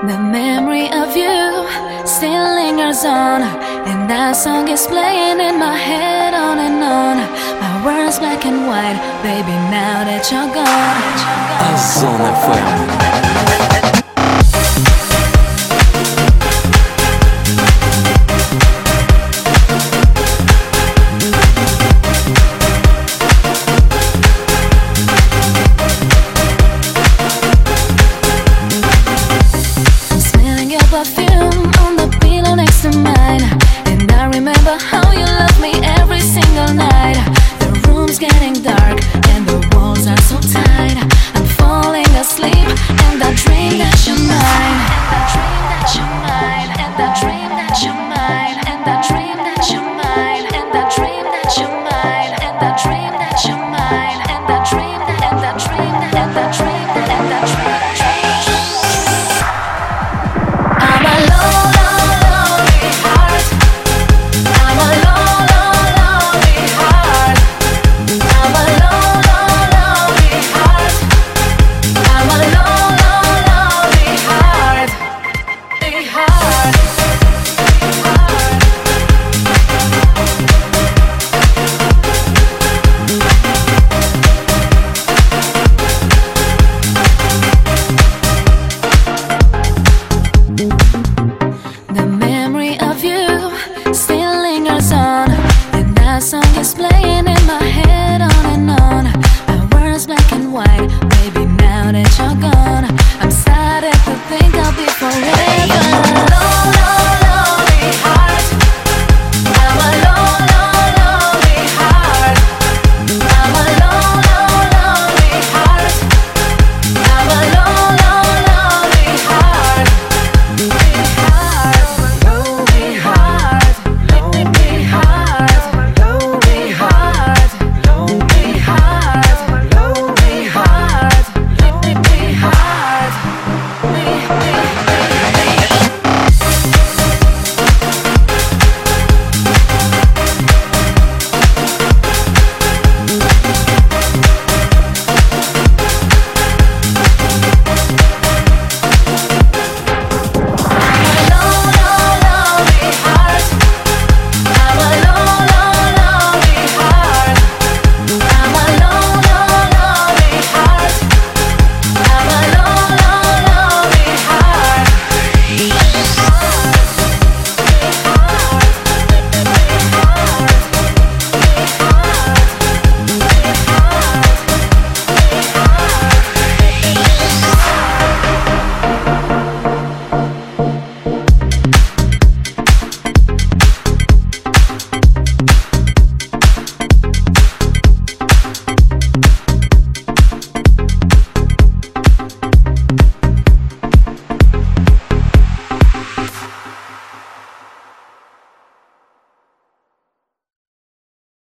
The memory of you still lingers on, and that song is playing in my head on and on. My words black and white, baby, now that you're gone. Ozon FM. Perfume on the pillow next to mine, and I remember how you loved me every single night. The room's getting dark and the walls are so tight. I'm falling asleep and I dream that you're mine. And I dream that you're mine. And I dream that you're mine. And I dream that you're mine. And I dream that you're mine. And I dream that you're mine. And I dream that and I dream that and I dream that. I'm a lonely heart. I'm a lonely heart. I'm a lonely heart. I'm a lonely heart. The memory of you still lingers on, and that song is playing in my head